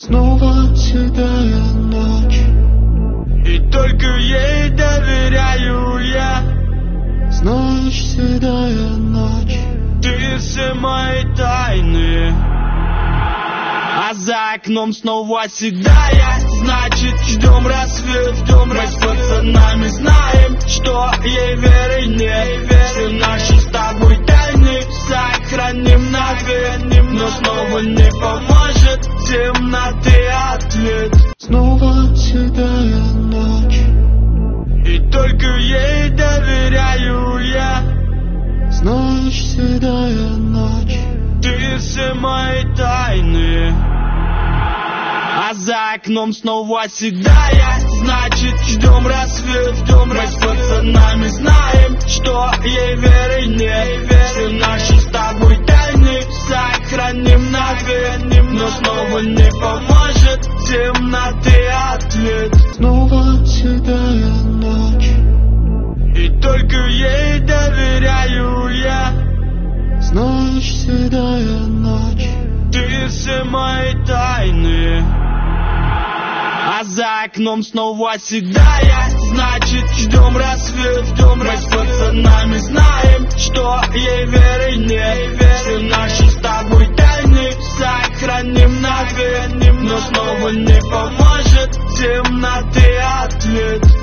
Снова седая ночь, и только ей доверяю я. знаешь, седая ночь, Ты все мои тайны. А за окном снова седая, значит ждем рассвет. Мы с пацанами знаем, что ей веры нет. Все наши с тобой тайны сохраним навек, но снова не поможет темноты ответ. снова седая ночь, И только ей доверяю я. знаешь, седая ночь, Ты все мои тайны. А за окном снова седая, значит ждем рассвет. Мы с пацанами знаем, что ей веры нет. Все наши с тобой тайны сохраним навек, но снова не поможет темноты ответ. снова седая ночь, И только ей доверяю я. знаешь, седая ночь, Ты все мои тайны. А за окном снова седая, значит ждем рассвет. Мы с пацанами знаем, что ей веры нет. Все наши с тобой тайны сохраним навек, но снова не поможет темноты